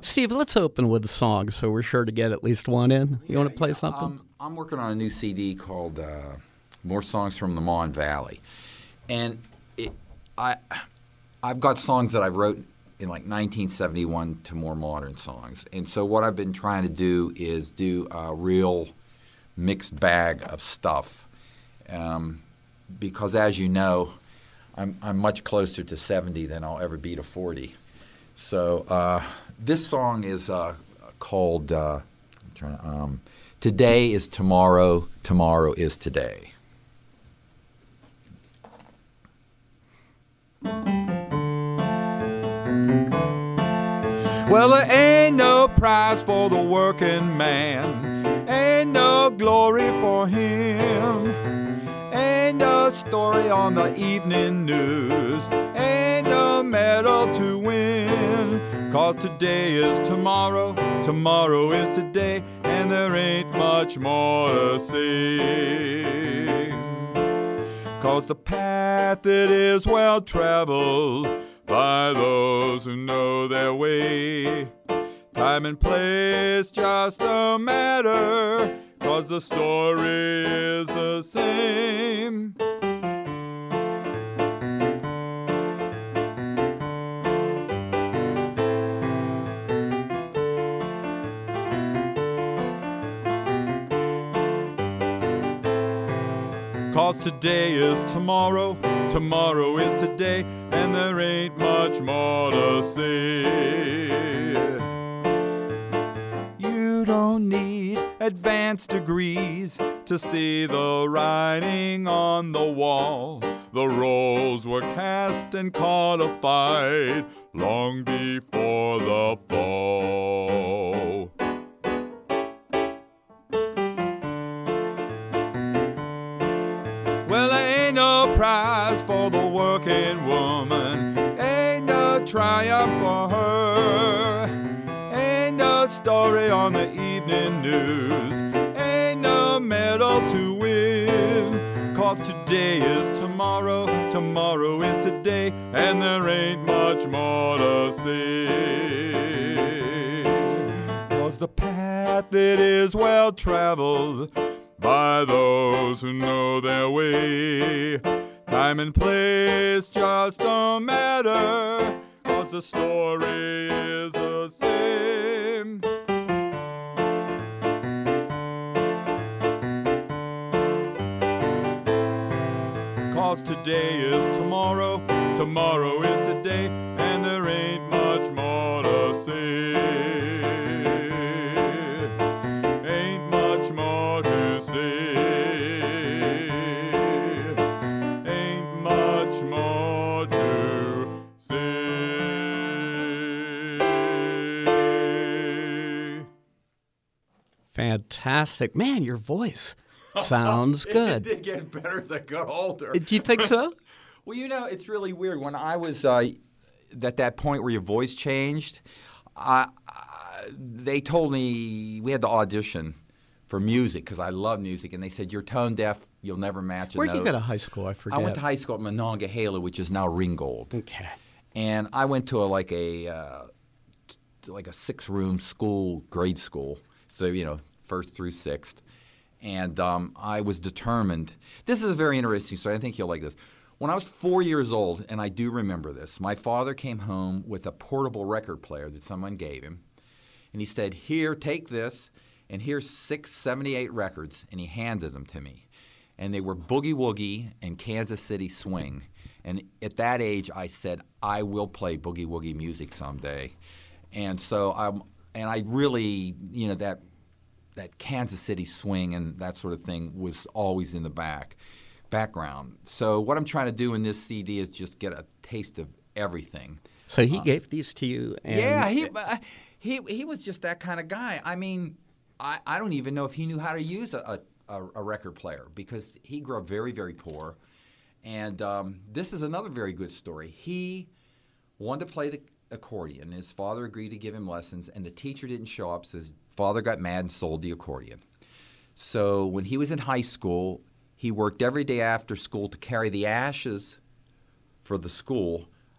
Steve, let's open with a song so we're sure to get at least one in. You want to play something? I'm working on a new CD called More Songs from the Mon Valley. And I've got songs that I wrote in like 1971 to more modern songs. And so what I've been trying to do is do a real mixed bag of stuff. Because as you know, I'm much closer to 70 than I'll ever be to 40. So this song is called Today is Tomorrow, Tomorrow is Today. Well, there ain't no prize for the working man, ain't no glory for him, ain't no story on the evening news, ain't no medal to win, 'cause today is tomorrow, tomorrow is today, and there ain't much more to see. 'Cause the path it is well traveled by those who know their way. Time and place just a matter, 'cause the story is the same. Cause today is tomorrow, tomorrow is today, and there ain't much more to say. You don't need advanced degrees to see the writing on the wall. The roles were cast and codified long before the fall. Well, there ain't no prize for the working woman, ain't no triumph for her, ain't no story on the evening news, ain't no medal to win, 'cause today is tomorrow, tomorrow is today, and there ain't much more to see. 'Cause the path it is well traveled by those who know their way. Time and place just a matter, 'cause the story is the same. Cause today is tomorrow, tomorrow is today, and there ain't much more to say. Ain't much more to say. Ain't much more to say. Fantastic. Man, your voice sounds good. It did get better as I got older. Do you think so? Well, you know, it's really weird. When I was at that point where your voice changed, they told me we had to audition for music because I love music, and they said, you're tone deaf, you'll never match a note. Where'd you go to high school? I forget. I went to high school at Monongahela, which is now Ringgold. Okay. And I went to like a 6-room school, grade school, so, you know, 1st through 6th. And I was determined. This is a very interesting story. I think you'll like this. When I was 4 years old, and I do remember this, my father came home with a portable record player that someone gave him. And he said, here, take this, and here's 678 records. And he handed them to me. And they were Boogie Woogie and Kansas City Swing. And at that age, I said, I will play Boogie Woogie music someday. And so I really, you know, that Kansas City Swing and that sort of thing was always in the background. So what I'm trying to do in this CD is just get a taste of everything. So he gave these to you? And yeah, he was just that kind of guy. I mean, I don't even know if he knew how to use a record player because he grew up very, very poor. And this is another very good story. He wanted to play the accordion. His father agreed to give him lessons, and the teacher didn't show up, so his father got mad and sold the accordion. So when he was in high school, he worked every day after school to carry the ashes for the school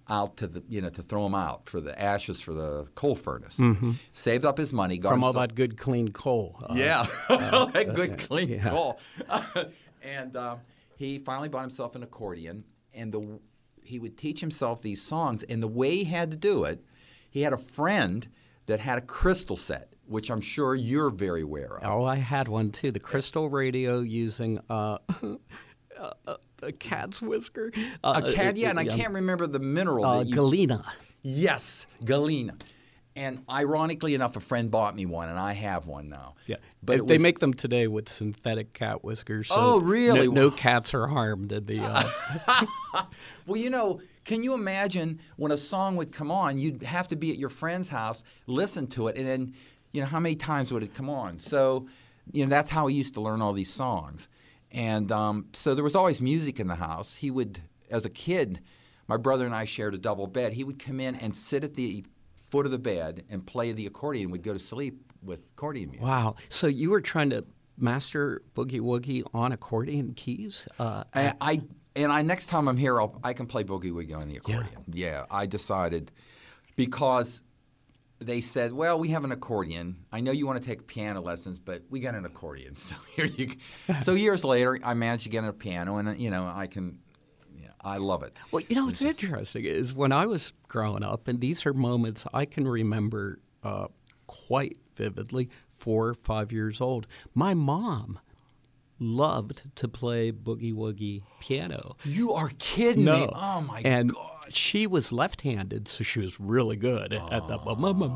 out to to throw them out for the ashes for the coal furnace. Saved up his money, got From all himself, that good, clean coal. that good clean yeah. coal. And he finally bought himself an accordion, and he would teach himself these songs. And the way he had to do it, he had a friend that had a crystal set, which I'm sure you're very aware of. Oh, I had one too. The crystal radio using a cat's whisker. A cat, and I can't remember the mineral. Galena. Yes, Galena. And ironically enough, a friend bought me one, and I have one now. Yeah, but they make them today with synthetic cat whiskers. So oh, really? No cats are harmed in the. Well, can you imagine when a song would come on? You'd have to be at your friend's house, listen to it, and then how many times would it come on? So that's how he used to learn all these songs. And so there was always music in the house. He would, as a kid, my brother and I shared a double bed. He would come in and sit at the foot of the bed and play the accordion. We'd go to sleep with accordion music. Wow. So you were trying to master boogie woogie on accordion keys? Next time I'm here, I can play boogie woogie on the accordion. Yeah, I decided because they said, well, we have an accordion. I know you want to take piano lessons, but we got an accordion. So here you go. So years later, I managed to get a piano, and I can. I love it. Well, what's interesting is when I was growing up, and these are moments I can remember quite vividly, 4 or 5 years old. My mom loved to play boogie woogie piano. You are kidding me. Oh, my and God. She was left-handed, so she was really good at the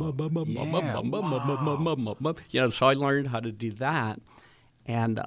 so I learned how to do that. And,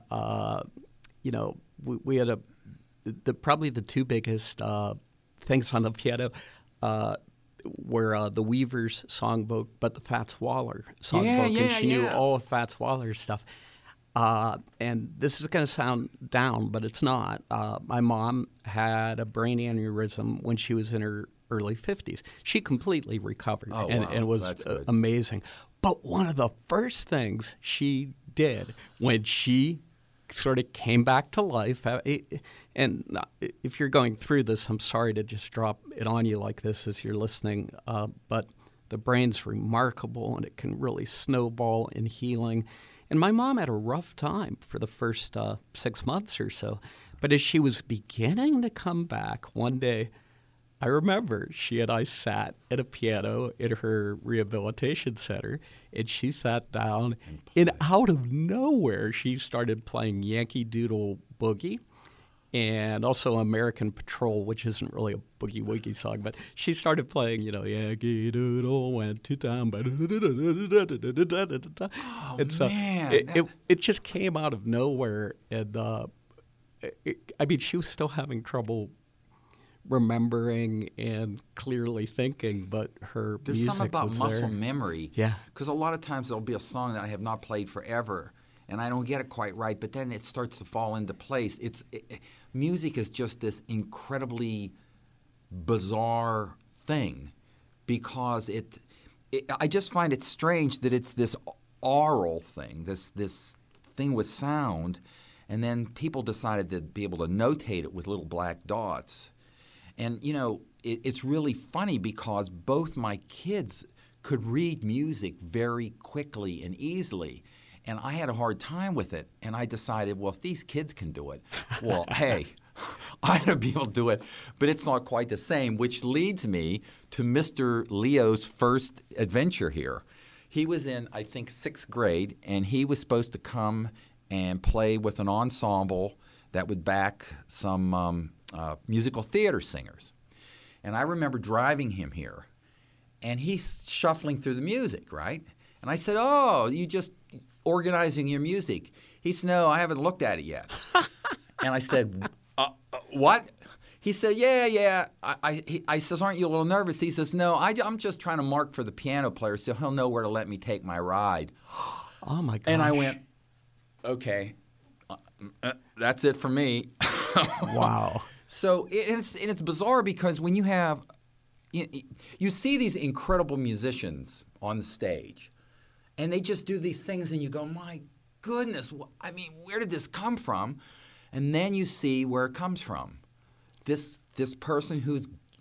we had probably the two biggest things on the piano were the Weavers songbook, but the Fats Waller songbook. And she knew all of Fats Waller's stuff. And this is going to sound down, but it's not. My mom had a brain aneurysm when she was in her early 50s. She completely recovered and was amazing. But one of the first things she did when she sort of came back to life, and if you're going through this, I'm sorry to just drop it on you like this as you're listening, but the brain's remarkable and it can really snowball in healing. And my mom had a rough time for the first 6 months or so. But as she was beginning to come back, one day, I remember she and I sat at a piano in her rehabilitation center, and she sat down, and out of nowhere, she started playing Yankee Doodle Boogie and also American Patrol, which isn't really a boogie-woogie song, but she started playing, Yankee Doodle went to town. And so it just came out of nowhere. And she was still having trouble remembering and clearly thinking, but her There's music something about was muscle there. memory. Yeah. Because a lot of times there'll be a song that I have not played forever, and I don't get it quite right, but then it starts to fall into place. Music is just this incredibly bizarre thing because I just find it strange that it's this aural thing, this thing with sound, and then people decided to be able to notate it with little black dots. And, it's really funny because both my kids could read music very quickly and easily. And I had a hard time with it. And I decided, well, if these kids can do it, well, hey, I ought to be able to do it. But it's not quite the same, which leads me to Mr. Leo's first adventure here. He was in, I think, 6th grade, and he was supposed to come and play with an ensemble that would back some musical theater singers. And I remember driving him here, and he's shuffling through the music, right? And I said, oh, you just organizing your music. He said, no, I haven't looked at it yet. And I said, what? He said, yeah. I says, aren't you a little nervous? He says, no, I'm just trying to mark for the piano player so he'll know where to let me take my ride. Oh, my gosh. And I went, okay, that's it for me. Wow. So it's bizarre because when you have you see these incredible musicians on the stage, and they just do these things, and you go, my goodness, where did this come from? And then you see where it comes from. This person who's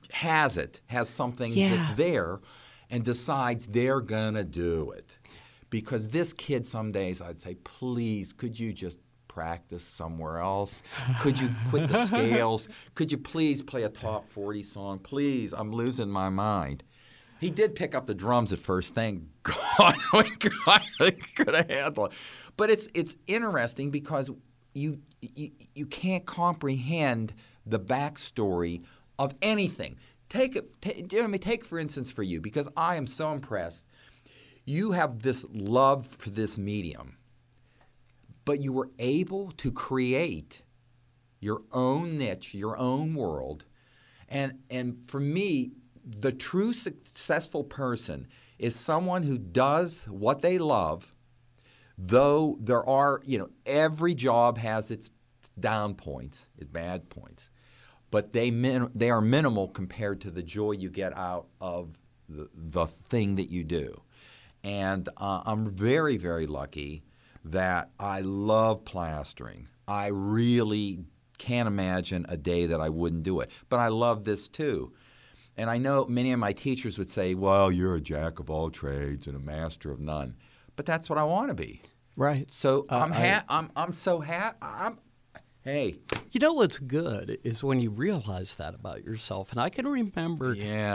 has something that's there and decides they're going to do it. Because this kid, some days I'd say, please, could you just practice somewhere else? Could you quit the scales? Could you please play a top 40 song? Please, I'm losing my mind. He did pick up the drums at first. Thank God. I could have handled it. But it's interesting because you can't comprehend the backstory of anything. Take for instance for you, because I am so impressed. You have this love for this medium, but you were able to create your own niche, your own world. And for me, the true successful person is someone who does what they love, though there are, every job has its down points, its bad points, but they are minimal compared to the joy you get out of the thing that you do. And I'm very, very lucky that I love plastering. I really can't imagine a day that I wouldn't do it. But I love this too. And I know many of my teachers would say, well, you're a jack of all trades and a master of none. But that's what I want to be. Right. So I'm so happy. Hey. You know what's good is when you realize that about yourself. And I can remember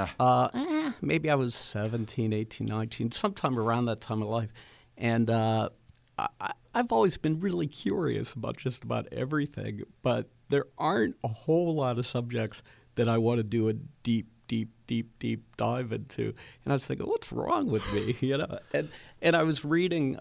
maybe I was 17, 18, 19, sometime around that time of life. And I've always been really curious about just about everything. But there aren't a whole lot of subjects that I want to do a deep dive into. And I was thinking, what's wrong with me? And I was reading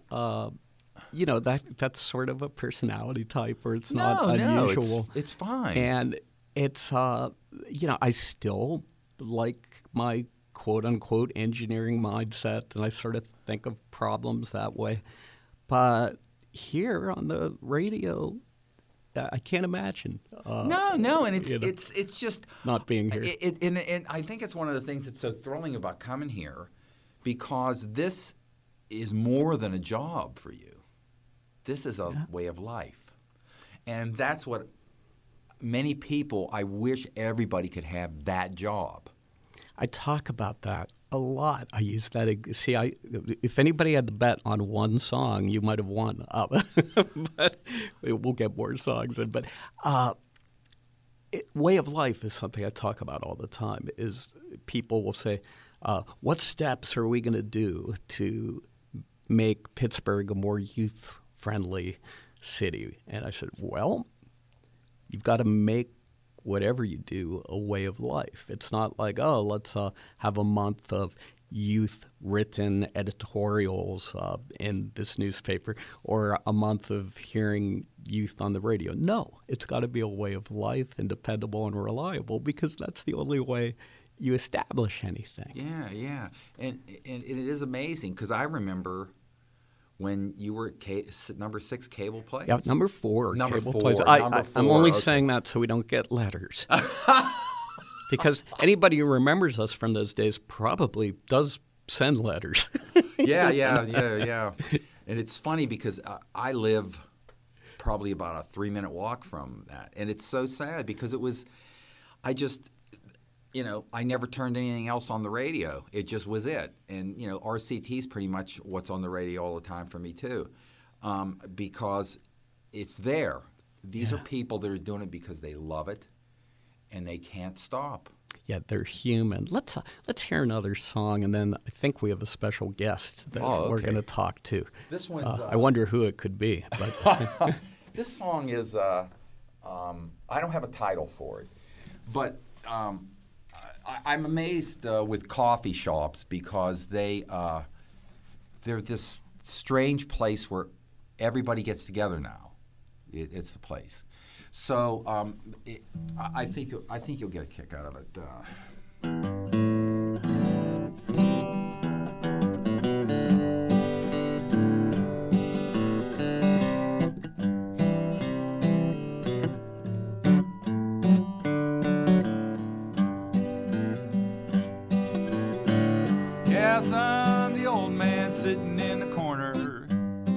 that's sort of a personality type where it's not unusual. No, it's fine. And it's, I still like my quote-unquote engineering mindset, and I sort of think of problems that way. But here on the radio, I can't imagine. No, and it's just not being here. And I think it's one of the things that's so thrilling about coming here, because this is more than a job for you. This is a way of life. And that's what many people, I wish everybody could have that job. I talk about that a lot. I use that. See, if anybody had the bet on one song, you might have won. But we'll get more songs in. But way of life is something I talk about all the time. Is people will say, what steps are we going to do to make Pittsburgh a more youth-friendly city? And I said, well, you've got to make whatever you do a way of life. It's not like, let's have a month of youth-written editorials in this newspaper or a month of hearing youth on the radio. No, it's got to be a way of life and dependable and reliable, because that's the only way you establish anything. Yeah. And it is amazing, because I remember when you were at number 6 cable plays. Yeah, number 4 Number cable 4. plays. I'm only saying that so we don't get letters. Because anybody who remembers us from those days probably does send letters. Yeah. And it's funny because I live probably about a 3-minute walk from that. And it's so sad because I never turned anything else on the radio. It just was it. And, RCT is pretty much what's on the radio all the time for me too, because it's there. These are people that are doing it because they love it, and they can't stop. Yeah, they're human. Let's hear another song, and then I think we have a special guest that we're going to talk to. This one's I wonder who it could be. But this song is I don't have a title for it, but I'm amazed with coffee shops because they're this strange place where everybody gets together now. It's the place. So I think you'll get a kick out of it. Yes, I'm the old man sitting in the corner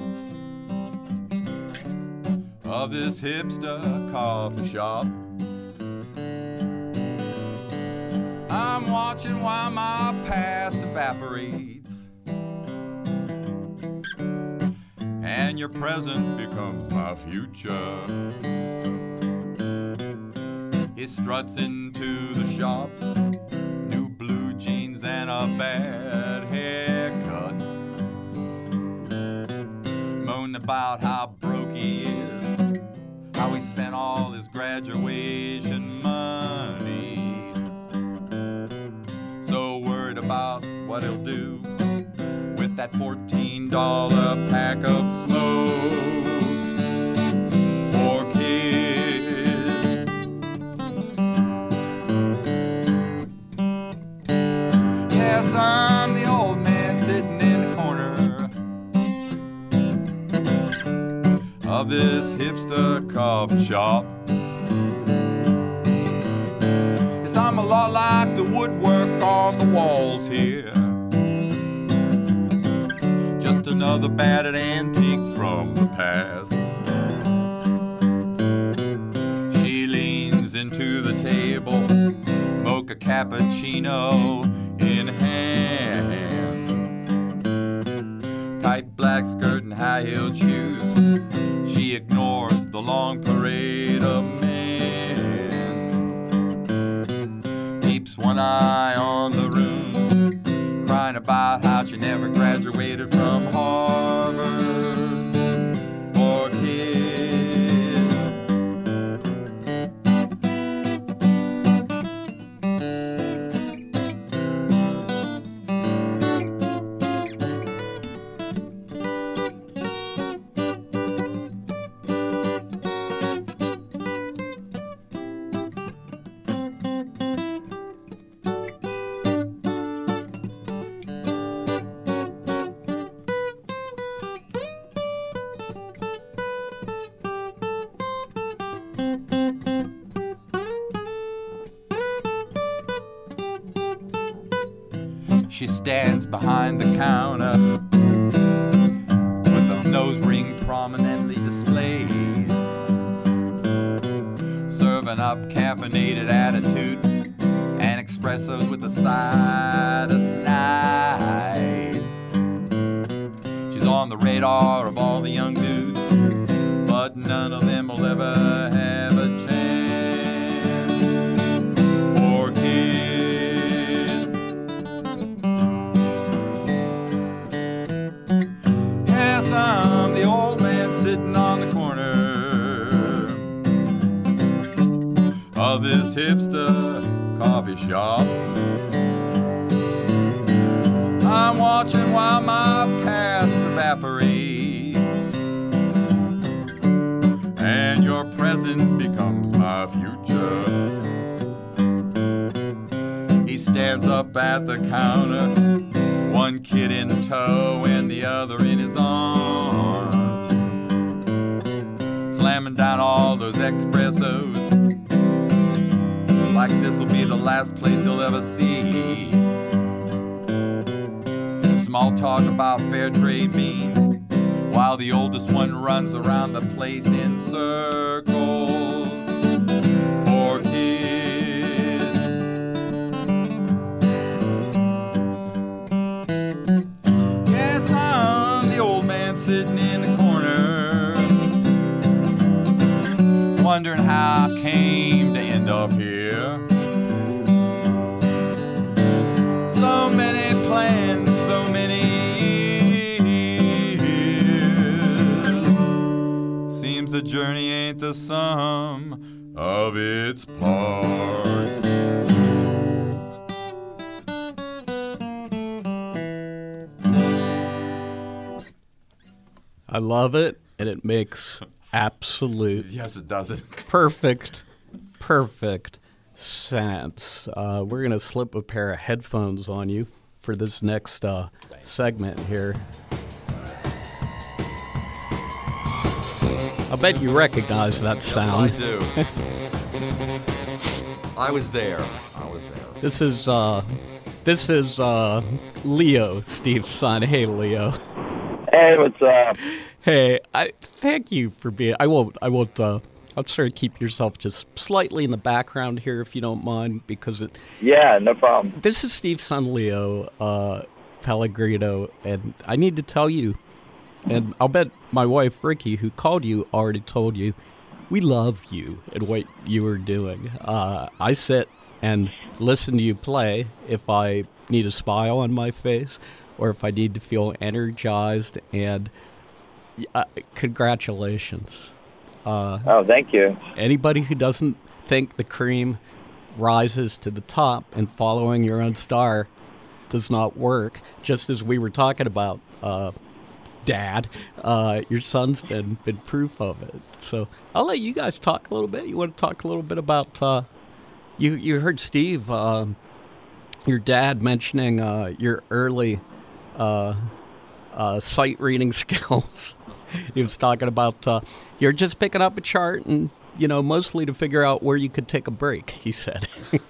of this hipster coffee shop. I'm watching while my past evaporates, and your present becomes my future. He struts into the shop, new blue jeans and a bad haircut, moaning about how broke he is, how he spent all his graduation money, so worried about what he'll do with that $14 pack of smokes. Poor kid. Yes, I'm the old man sitting in the corner of this hipster coffee shop. Yes, I'm a lot like the woodwork on the walls here, just another battered antique from the past. She leans into the table, mocha cappuccino in hand, tight black skirt and high-heeled shoes. She ignores the long parade of men, keeps one eye on the room, crying about how she never graduated from Harvard. Poor kid. She stands behind the counter with a nose ring prominently displayed, serving up caffeinated attitude and espressos with a side of snide. She's on the radar of all the young dudes, but none of them will ever have a chance. Poor kid. I'm the old man sitting on the corner of this hipster coffee shop. I'm watching while my past evaporates, and your present becomes my future. He stands up at the counter, one kid in tow and the other in his arms, slamming down all those espressos like this'll be the last place he'll ever see. Small talk about fair trade beans, while the oldest one runs around the place in circles. Poor kid. Yes, I'm the old man sitting in the corner, wondering how I came to end up here. So many plans, so many years. Seems the journey ain't the sum of its parts. I love it, and it makes absolute Yes, it doesn't. perfect sense. We're going to slip a pair of headphones on you for this next segment here. I bet you recognize that sound. Yes, I do. I was there. This is Leo, Steve's son. Hey, Leo. Hey, what's up? Hey, I thank you for being. I won't I'll sort of keep yourself just slightly in the background here, if you don't mind, because it. Yeah, no problem. This is Steve's son, Leo Pellegrino, and I need to tell you, and I'll bet my wife, Ricky, who called you, already told you, we love you and what you are doing. I sit and listen to you play if I need a smile on my face or if I need to feel energized, and congratulations. Oh, thank you. Anybody who doesn't think the cream rises to the top and following your own star does not work, just as we were talking about, Dad, your son's been proof of it. So I'll let you guys talk a little bit. You want to talk a little bit about, you heard Steve, your dad mentioning your early sight reading skills. He was talking about you're just picking up a chart and, mostly to figure out where you could take a break, he said.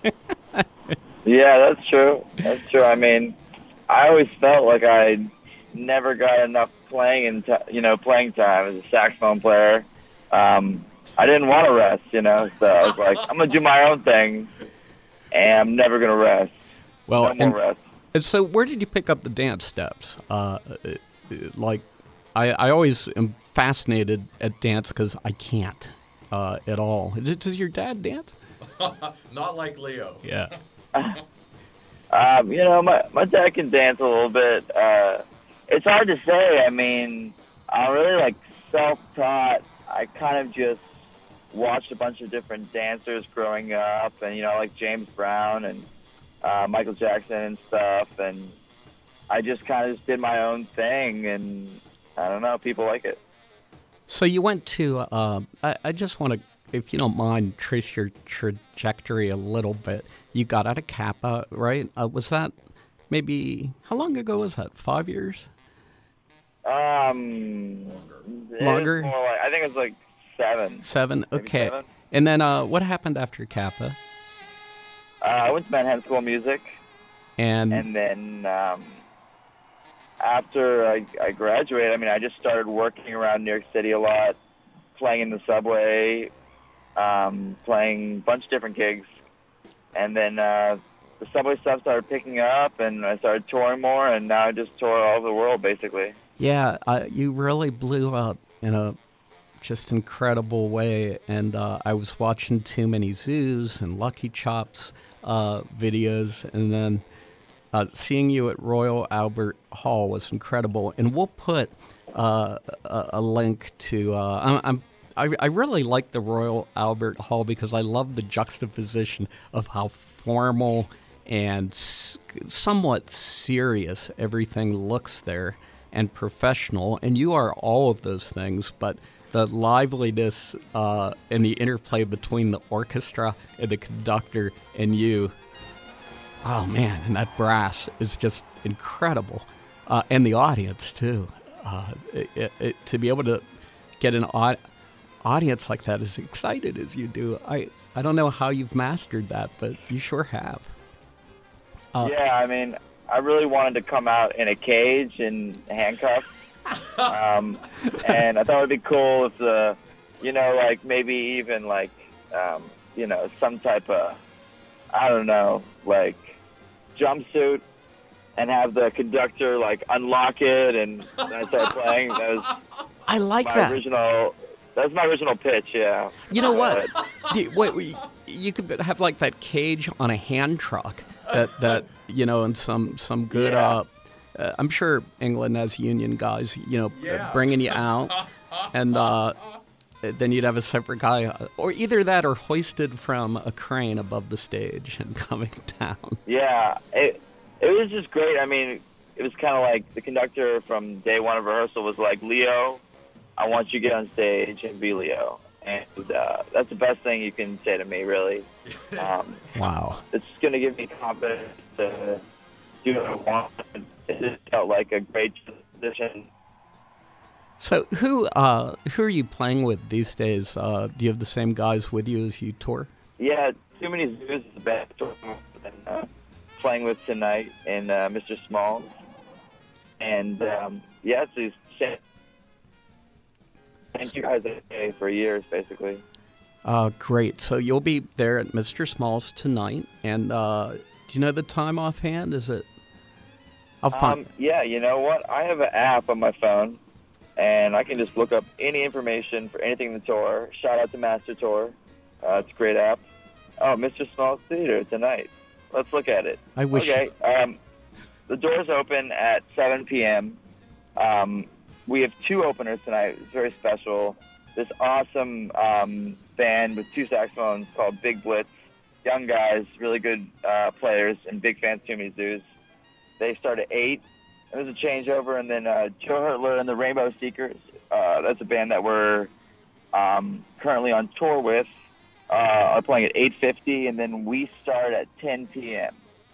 Yeah, that's true. That's true. I mean, I always felt like I never got enough playing time as a saxophone player. I didn't want to rest, so I was like, I'm going to do my own thing, and I'm never going to rest. Well, no more rest. And so where did you pick up the dance steps? I always am fascinated at dance because I can't at all. Does your dad dance? Not like Leo. Yeah. My dad can dance a little bit. It's hard to say. I mean, I'm really self-taught. I kind of just watched a bunch of different dancers growing up, and like James Brown and Michael Jackson and stuff, and I just kind of just did my own thing, and I don't know, people like it. So you went to, I just want to, if you don't mind, trace your trajectory a little bit. You got out of Kappa, right? Was that maybe, how long ago was that, 5 years? Longer? I think it was 7. 7, okay. 7. And then what happened after Kappa? I went to Manhattan School of Music. And then after I graduated, I just started working around New York City a lot, playing in the subway, playing a bunch of different gigs. And then the subway stuff started picking up, and I started touring more, and now I just tour all over the world, basically. Yeah, you really blew up in a just incredible way. And I was watching Too Many Zoos and Lucky Chops videos, and then seeing you at Royal Albert Hall was incredible. And we'll put a link to. I really like the Royal Albert Hall because I love the juxtaposition of how formal and somewhat serious everything looks there, and professional. And you are all of those things, but the liveliness and the interplay between the orchestra and the conductor and you. Oh, man, and that brass is just incredible. And the audience, too. To be able to get an audience like that as excited as you do, I don't know how you've mastered that, but you sure have. Yeah, I really wanted to come out in a cage and handcuffs. And I thought it would be cool if maybe even some type of, I don't know, jumpsuit, and have the conductor unlock it, and I start playing. I like that. That's my original pitch. Yeah. You know what? Wait, you could have that cage on a hand truck that and some good. Yeah. I'm sure England has union guys, bringing you out, and then you'd have a separate guy, or either that or hoisted from a crane above the stage and coming down. Yeah, it was just great. It was kind of like the conductor from day one of rehearsal was like, Leo, I want you to get on stage and be Leo. And that's the best thing you can say to me, really. Wow. It's going to give me confidence to do what I want. It just felt like a great transition. So who are you playing with these days? Do you have the same guys with you as you tour? Yeah, Too Many Zoos is the best tour I'm playing with tonight, and Mr. Smalls. And it's thank you guys for years, basically. Great. So you'll be there at Mr. Small's tonight. And do you know the time offhand? Is it? I'll find. Yeah, you know what? I have an app on my phone, and I can just look up any information for anything in the tour. Shout out to Master Tour. It's a great app. Oh, Mr. Small's Theater tonight. Let's look at it. I wish. Okay. The doors open at 7 p.m. We have 2 openers tonight. It's very special. This awesome band with 2 saxophones called Big Blitz. Young guys, really good players, and big fans to me, Zeus. They start at 8. There's a changeover, and then Joe Hurtler and the Rainbow Seekers. That's a band that we're currently on tour with. Are playing at 8:50, and then we start at 10 p.m.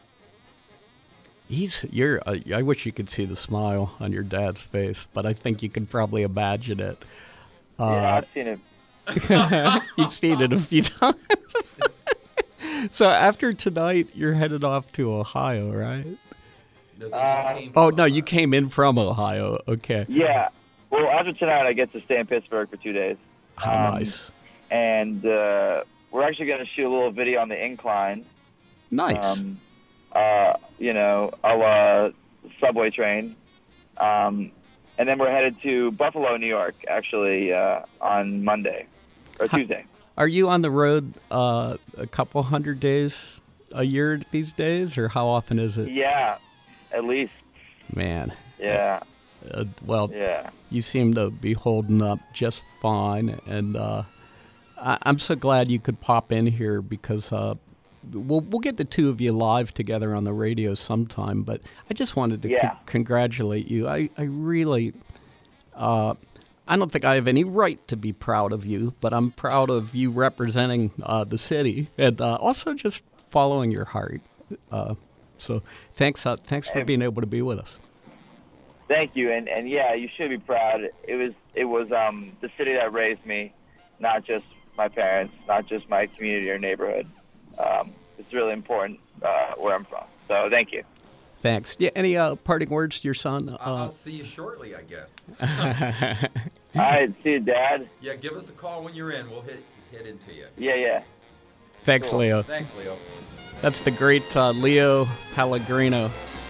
I wish you could see the smile on your dad's face, but I think you can probably imagine it. Yeah, I've seen it. You've seen it a few times. So after tonight, you're headed off to Ohio, right? No, they just came Oh, no, you came in from Ohio. Okay. Yeah. Well, after tonight, I get to stay in Pittsburgh for 2 days. How nice. And we're actually going to shoot a little video on the incline. Nice. You know, a la subway train. And then we're headed to Buffalo, New York, actually, on Monday or Tuesday. Are you on the road a couple hundred days a year these days, or how often is it? Yeah, at least. Man. Yeah. Yeah. You seem to be holding up just fine, and I'm so glad you could pop in here because we'll get the 2 of you live together on the radio sometime. But I just wanted to congratulate you. I really, I don't think I have any right to be proud of you, but I'm proud of you representing the city and also just following your heart. So thanks for being able to be with us. Thank you, and yeah, you should be proud. It was the city that raised me, not just my parents, not just my community or neighborhood. It's really important where I'm from. So thank you. Thanks. Yeah, any parting words to your son? I'll see you shortly, I guess. All right, see you, Dad. Yeah, give us a call when you're in. We'll hit into you. Yeah. Thanks, Cool. Leo. Thanks, Leo. That's the great Leo Pellegrino.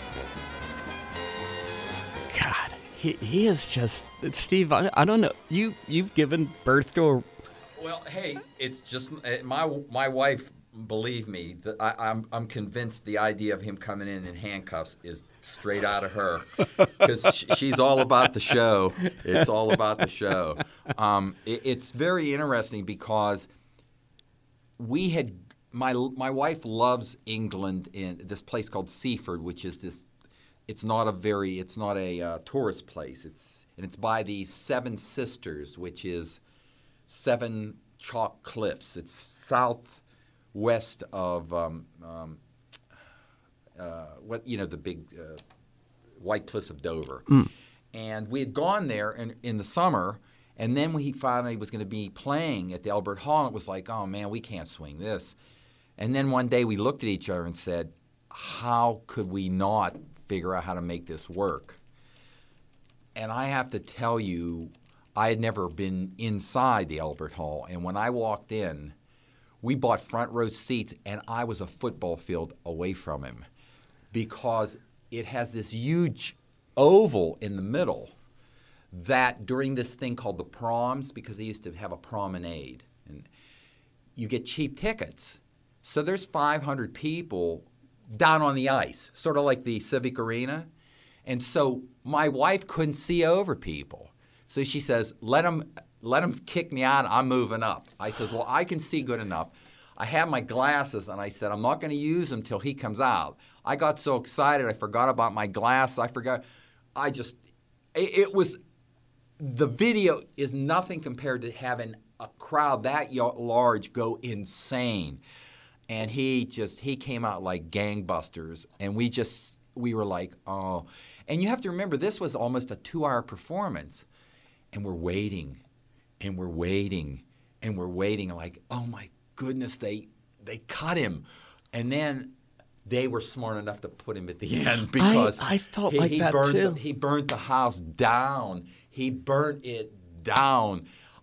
God, he is just Steve. I don't know. You've given birth to a. Well, hey, it's just my wife. Believe me, I'm convinced the idea of him coming in handcuffs is straight out of her because she's all about the show. It's all about the show. It's very interesting because my wife loves England in this place called Seaford, which is this. It's not a tourist place. It's by the Seven Sisters, which is 7 chalk cliffs. It's southwest of the big White Cliffs of Dover. And we had gone there in the summer, and then when he finally was going to be playing at the Albert Hall, it was like, oh man, we can't swing this. And then one day we looked at each other and said, how could we not figure out how to make this work? And I have to tell you, I had never been inside the Albert Hall, and when I walked in, we bought front row seats, and I was a football field away from him because it has this huge oval in the middle that during this thing called the proms, because they used to have a promenade, and you get cheap tickets. So there's 500 people down on the ice, sort of like the Civic Arena. And so my wife couldn't see over people. So she says, let them kick me out. I'm moving up. I says, well, I can see good enough. I have my glasses, and I said, I'm not going to use them till he comes out. I got so excited, I forgot about my glasses. The video is nothing compared to having a crowd that large go insane. And he came out like gangbusters, and we were like, oh. And you have to remember, this was almost a 2-hour performance. And we're waiting, and we're waiting, and we're waiting. Like, oh my goodness, they cut him. And then they were smart enough to put him at the end because I felt like that too. He burnt the house down. He burnt it down.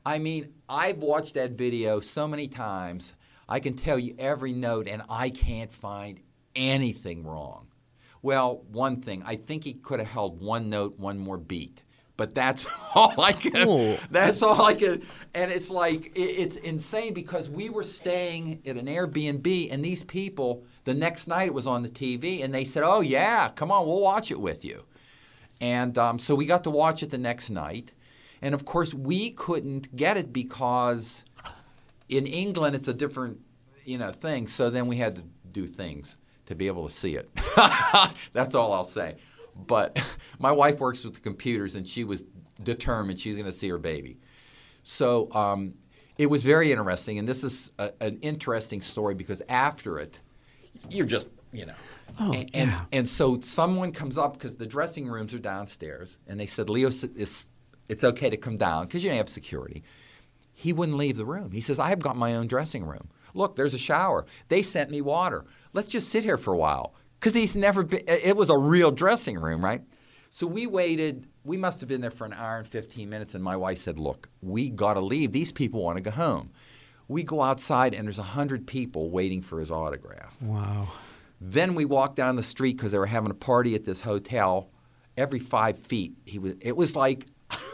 I mean, I've watched that video so many times. I can tell you every note, and I can't find anything wrong. Well, one thing, I think he could have held one note, one more beat. But that's all I can. That's all I can. And it's like, it's insane because we were staying at an Airbnb, and these people, the next night it was on the TV, and they said, oh, yeah, come on, we'll watch it with you. And so we got to watch it the next night. And, of course, we couldn't get it because in England it's a different, thing. So then we had to do things to be able to see it. That's all I'll say. But my wife works with the computers, and she was determined she's going to see her baby. So it was very interesting, and this is an interesting story because after it, you're just, And so someone comes up because the dressing rooms are downstairs, and they said, Leo, it's okay to come down because you don't have security. He wouldn't leave the room. He says, I have got my own dressing room. Look, there's a shower. They sent me water. Let's just sit here for a while. Because he's never been – it was a real dressing room, right? So we waited – we must have been there for an hour and 15 minutes, and my wife said, look, we got to leave. These people want to go home. We go outside, and there's 100 people waiting for his autograph. Wow. Then we walked down the street because they were having a party at this hotel. Every 5 feet, it was like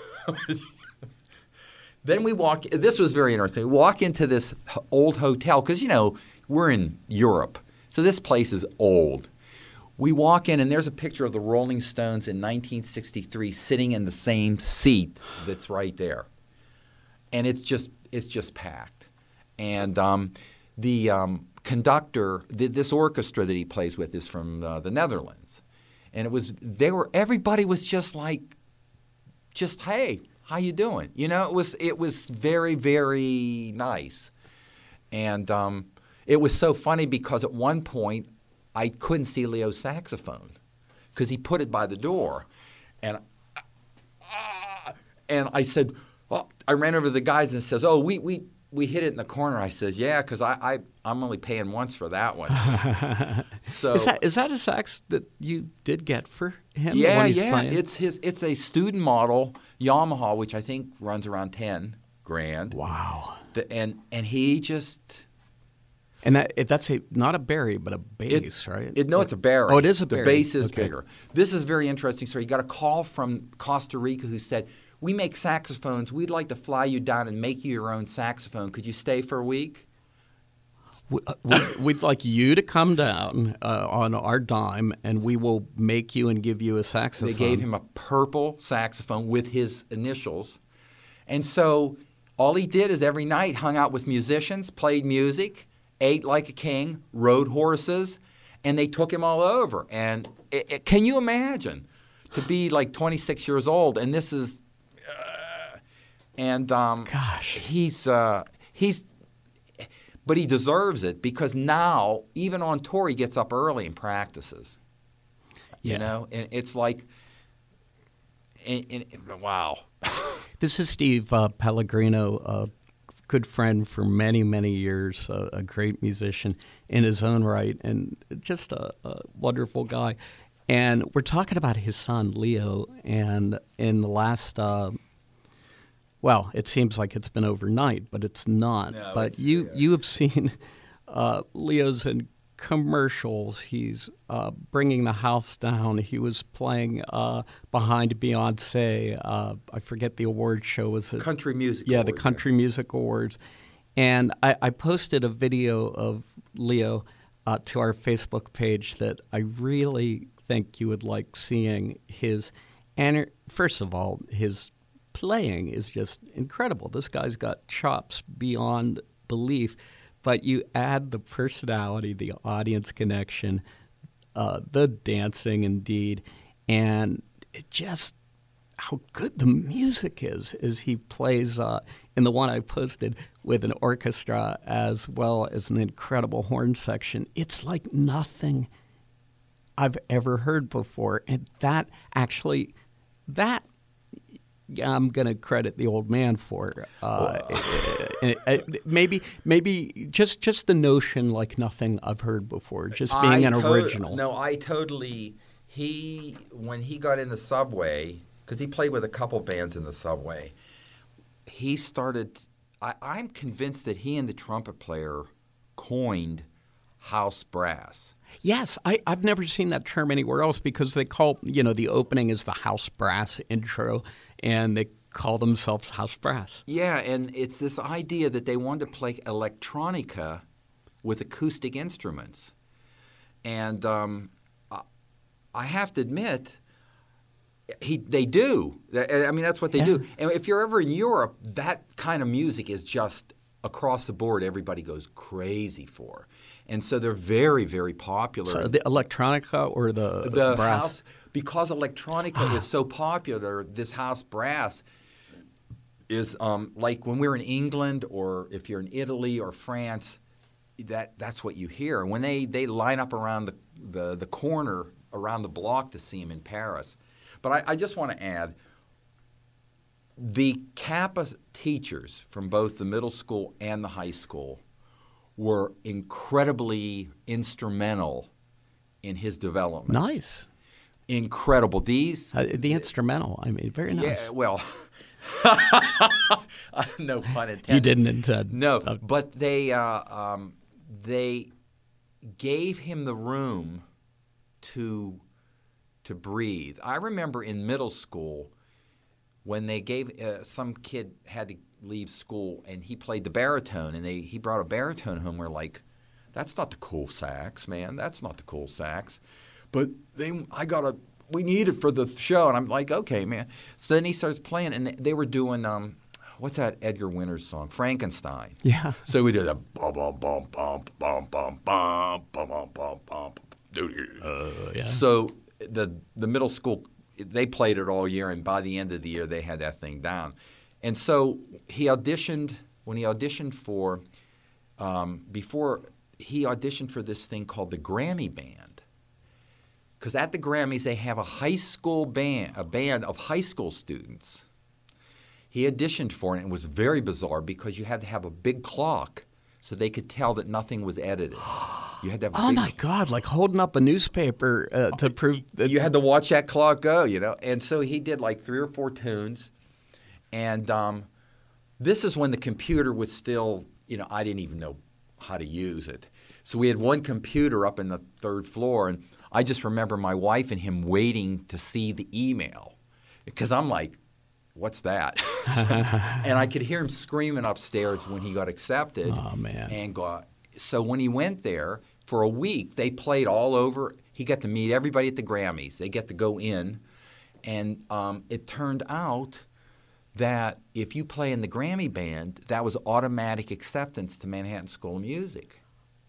– Then we walk – this was very interesting. We walk into this old hotel because, we're in Europe. So this place is old. We walk in, and there's a picture of the Rolling Stones in 1963 sitting in the same seat that's right there. And it's just packed. And the conductor, this orchestra that he plays with is from the Netherlands. And everybody was just like, hey, how you doing? It was very, very nice. And it was so funny because at one point I couldn't see Leo's saxophone because he put it by the door. And I said, I ran over to the guys and says, oh, we hit it in the corner. I says, yeah, because I'm only paying once for that one. So is that a sax that you did get for him? Yeah, when he's yeah. playing? It's a student model Yamaha, which I think runs around $10,000. Wow. And he just. And that's not a Barry, but a bass, right? No, it's a Barry. Oh, it is a Barry. The bass is bigger. This is very interesting. So he got a call from Costa Rica who said, we make saxophones. We'd like to fly you down and make you your own saxophone. Could you stay for a week? We'd like you to come down on our dime, and we will make you and give you a saxophone. They gave him a purple saxophone with his initials. And so all he did is every night hung out with musicians, played music, ate like a king, rode horses, and they took him all over. And can you imagine to be like 26 years old? And this is gosh, but he deserves it because now even on tour he gets up early and practices. Yeah. And it's like, wow. This is Steve Pellegrino, good friend for many, many years, a great musician in his own right, and just a wonderful guy. And we're talking about his son, Leo, and in the last, it seems like it's been overnight, but it's not. No, but you have seen Leo's in commercials. He's bringing the house down. He was playing behind Beyonce. I forget the award show. Was it Country Music Awards? The Country Music Awards. And I posted a video of Leo to our Facebook page that I really think you would like seeing. First of all, his playing is just incredible. This guy's got chops beyond belief. But you add the personality, the audience connection, the dancing indeed, and just how good the music is as he plays in the one I posted with an orchestra as well as an incredible horn section. It's like nothing I've ever heard before. And that I'm going to credit the old man for. Maybe just the notion like nothing I've heard before, just being an original. No, when he got in the Subway, because he played with a couple bands in the Subway, he started. I'm convinced that he and the trumpet player coined house brass. Yes, I've never seen that term anywhere else because they call, the opening is the house brass intro, and they call themselves house brass. Yeah, and it's this idea that they wanted to play electronica with acoustic instruments. And I have to admit, they do. I mean, that's what they do. And if you're ever in Europe, that kind of music is just across the board, everybody goes crazy for. And so they're very, very popular. So the electronica or the brass? House, because electronica is so popular, this house brass is like when we're in England or if you're in Italy or France, that's what you hear. When they line up around the corner, around the block to see them in Paris. But I just want to add, the Kappa teachers from both the middle school and the high school were incredibly instrumental in his development. Nice. Incredible. These the instrumental. I mean, very nice. Yeah, well, no pun intended. You didn't intend. No, but they gave him the room to breathe. I remember in middle school when they gave some kid had to leave school and he played the baritone and he brought a baritone home. We're like, that's not the cool sax, man. That's not the cool sax. But we need it for the show. And I'm like, okay, man. So then he starts playing and they were doing what's that Edgar Winters song? Frankenstein. Yeah. So we did a bum bum bum bum bum bum bum bum bum bum. Yeah. So the middle school, they played it all year, and by the end of the year, they had that thing down. And so he auditioned for he auditioned for this thing called the Grammy Band. Because at the Grammys, they have a high school band, a band of high school students. He auditioned for it, and it was very bizarre because you had to have a big clock so they could tell that nothing was edited. You had to have my God, like holding up a newspaper to prove that. You had to watch that clock go, And so he did like 3 or 4 tunes. And this is when the computer was still, I didn't even know how to use it. So we had one computer up in the 3rd floor, and I just remember my wife and him waiting to see the email because I'm like, what's that? And I could hear him screaming upstairs when he got accepted. Oh, man. So when he went there for a week, they played all over. He got to meet everybody at the Grammys. They get to go in. And it turned out that if you play in the Grammy Band, that was automatic acceptance to Manhattan School of Music.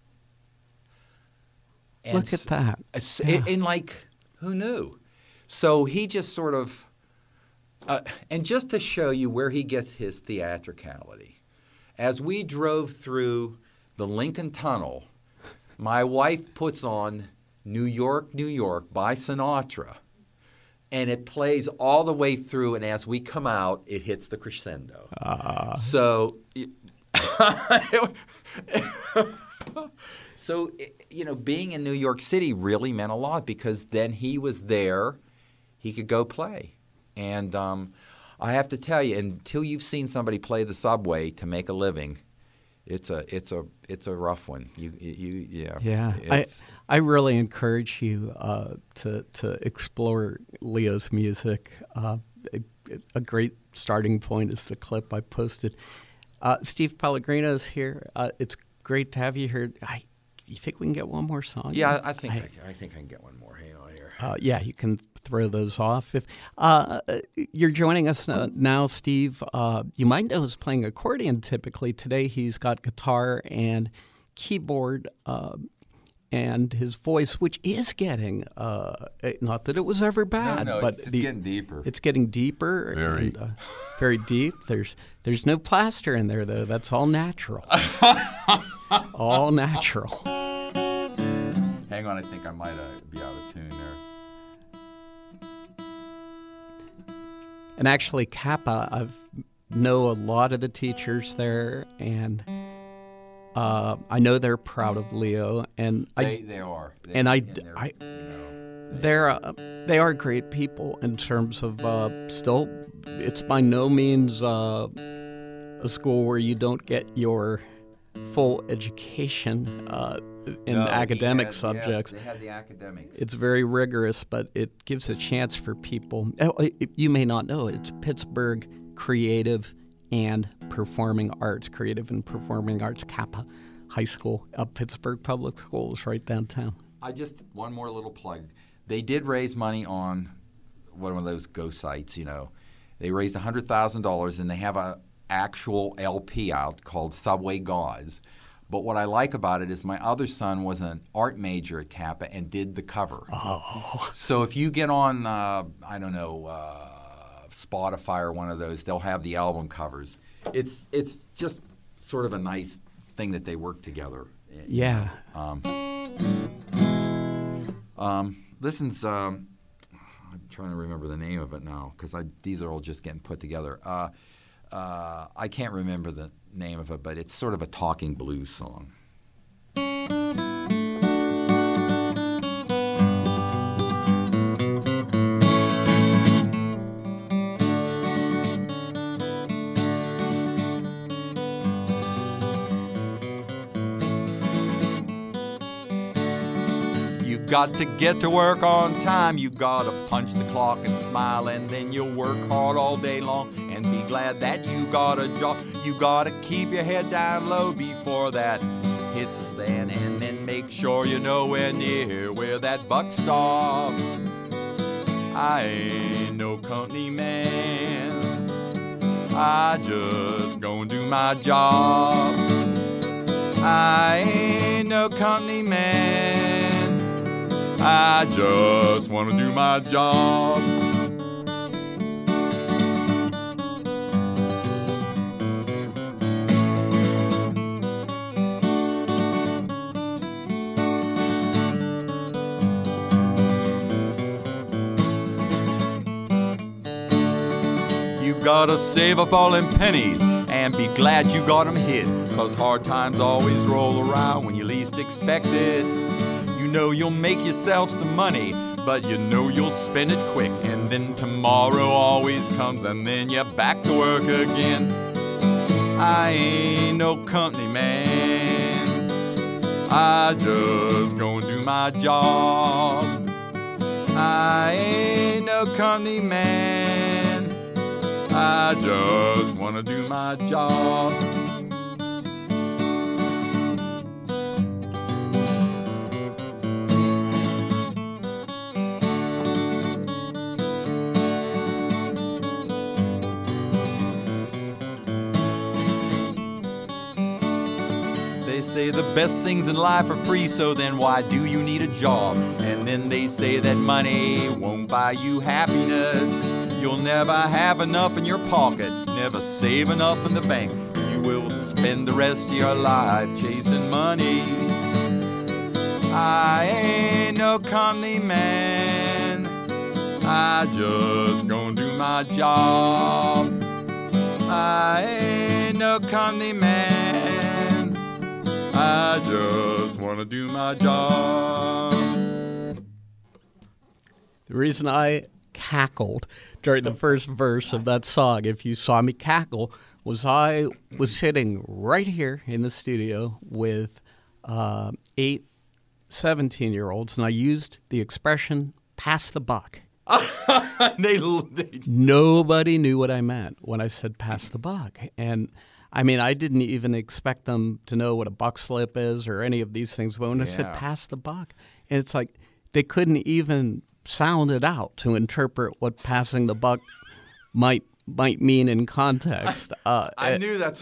And look at that. And who knew? So he just sort of and just to show you where he gets his theatricality, as we drove through the Lincoln Tunnel, my wife puts on New York, New York by Sinatra, and it plays all the way through, and as we come out, it hits the crescendo. So being in New York City really meant a lot because then he was there, he could go play. And I have to tell you, until you've seen somebody play the subway to make a living, it's a rough one. Yeah. I really encourage you to explore Leo's music. A great starting point is the clip I posted. Steve Pellegrino's here. It's great to have you here. You think we can get one more song? Yeah, I think I can get one more. Hang on here. Yeah, you can throw those off. If you're joining us now, Steve, you might know he's playing accordion typically. Today he's got guitar and keyboard and his voice, which is getting, not that it was ever bad, but it's getting deeper. It's getting deeper. Very. And, very deep. There's no plaster in there, though. That's all natural. All natural. Hang on, I think I might be out of tune there. And actually, Kappa, I know a lot of the teachers there, and I know they're proud of Leo, and they are. They are great people in terms of still. It's by no means a school where you don't get your full education in academic subjects. Yes, they had the academics. It's very rigorous, but it gives a chance for people. You may not know it. It's Pittsburgh Creative and Performing Arts, Kappa High School, Pittsburgh Public Schools, right downtown. One more little plug. They did raise money on one of those Go sites, you know. They raised $100,000, and they have a actual LP out called Subway Gods. But what I like about it is my other son was an art major at Kappa and did the cover. Oh. So if you get on, Spotify or one of those, they'll have the album covers. It's just sort of a nice thing that they work together. Yeah. Listen's, I'm trying to remember the name of it now because these are all just getting put together. I can't remember the name of it, but it's sort of a talking blues song. Got to get to work on time. You gotta punch the clock and smile, and then you'll work hard all day long and be glad that you got a job. You gotta keep your head down low before that hits the stand, and then make sure you're nowhere near where that buck stops. I ain't no company man, I just gonna do my job. I ain't no company man, I just want to do my job. You gotta save up all them pennies and be glad you got them hid, 'cause hard times always roll around when you least expect it. You know you'll make yourself some money, but you know you'll spend it quick, and then tomorrow always comes, and then you're back to work again. I ain't no company man, I just gonna do my job. I ain't no company man, I just wanna do my job. They say the best things in life are free, so then why do you need a job? And then they say that money won't buy you happiness. You'll never have enough in your pocket, never save enough in the bank. You will spend the rest of your life chasing money. I ain't no company man, I just gonna do my job. I ain't no company man, I just want to do my job. The reason I cackled during the first verse of that song, if you saw me cackle, was I was sitting right here in the studio with 8 17-year-olds, and I used the expression, pass the buck. Nobody knew what I meant when I said pass the buck. And I mean, I didn't even expect them to know what a buck slip is or any of these things. But when I said pass the buck, and it's like they couldn't even sound it out to interpret what passing the buck might mean in context. I knew that.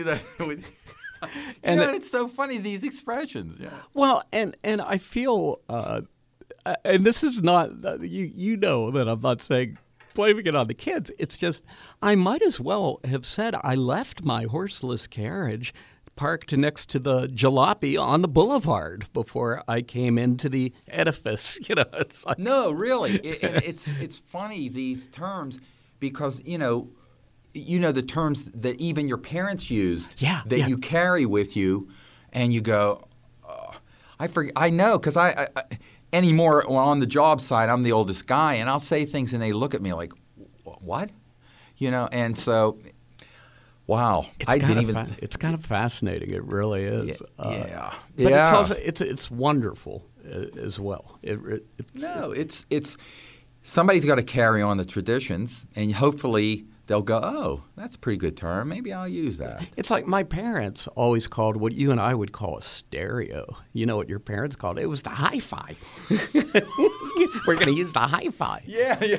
And it's so funny, these expressions. Yeah. Well, and I feel, and this is not, you know that I'm not saying blaming it on the kids. It's just I might as well have said I left my horseless carriage parked next to the jalopy on the boulevard before I came into the edifice. You know, it's like, no, really, it's funny, these terms, because you know the terms that even your parents used that you carry with you, and you go, oh, I forget. I know, because I anymore on the job side, I'm the oldest guy, and I'll say things and they look at me like, what? You know, and so Wow, It's kind of fascinating. It really is. Yeah, but it's also it's wonderful as well. It's somebody's got to carry on the traditions, and hopefully they'll go, oh, that's a pretty good term. Maybe I'll use that. It's like my parents always called what you and I would call a stereo. You know what your parents called it? It was the hi-fi. We're going to use the hi-fi. Yeah.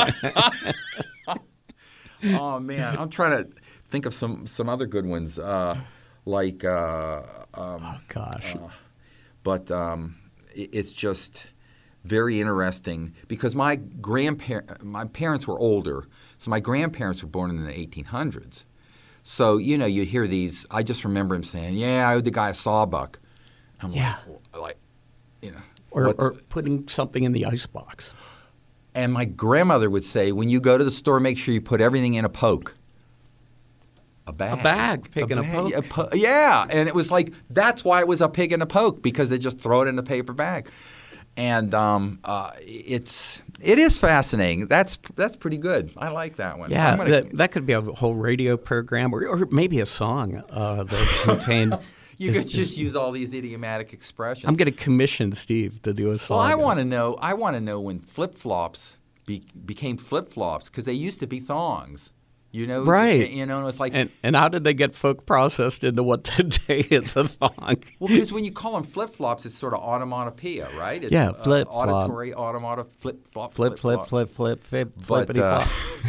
Oh, man. I'm trying to think of some other good ones. Oh, gosh. It's just very interesting because my parents were older. So my grandparents were born in the 1800s. So, you'd hear these. I just remember him saying, yeah, I owed the guy a sawbuck. I'm like, Or putting something in the icebox. And my grandmother would say, when you go to the store, make sure you put everything in a poke. A bag. Pig in a poke. Yeah. And it was like, that's why it was a pig in a poke, because they just throw it in a paper bag. And it is fascinating. That's pretty good. I like that one. Yeah, that could be a whole radio program or maybe a song that contained. You could just use all these idiomatic expressions. I'm going to commission Steve to do a song. Well, I want to know when flip-flops became flip-flops, because they used to be thongs. Right. It's like and how did they get folk processed into what today is a thong? Well, because when you call them flip-flops, it's sort of automatopoeia, right? It's, flip-flop. Auditory, automato, flip-flop. Flip, flippity-flop.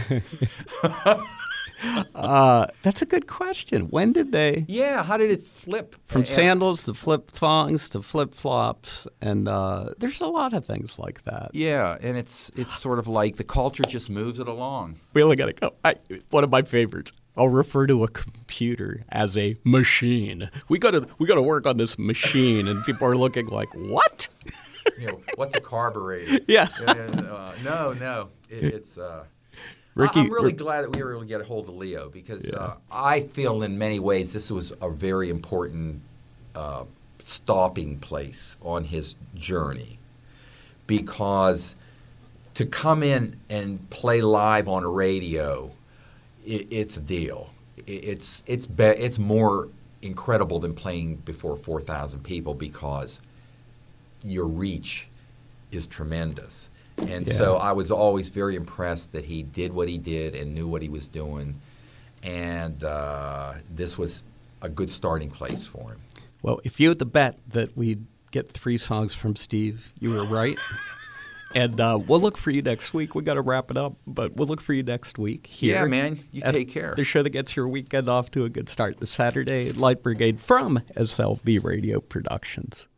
That's a good question. When did they? Yeah, how did it flip? From sandals to flip-thongs to flip-flops, and there's a lot of things like that. Yeah, and it's sort of like the culture just moves it along. We only got to go. One of my favorites. I'll refer to a computer as a machine. We got to work on this machine, and people are looking like, what? What's a carburetor? Yeah. No. It's. Ricky, I'm really glad that we were able to get a hold of Leo, because I feel in many ways this was a very important stopping place on his journey, because to come in and play live on a radio, it's a deal. It's more incredible than playing before 4,000 people, because your reach is tremendous. And so I was always very impressed that he did what he did and knew what he was doing. And this was a good starting place for him. Well, if you had the bet that we'd get 3 songs from Steve, you were right. And we'll look for you next week. We got to wrap it up, but we'll look for you next week here. Yeah, man. You take care. The show that gets your weekend off to a good start this Saturday, Light Brigade from SLV Radio Productions.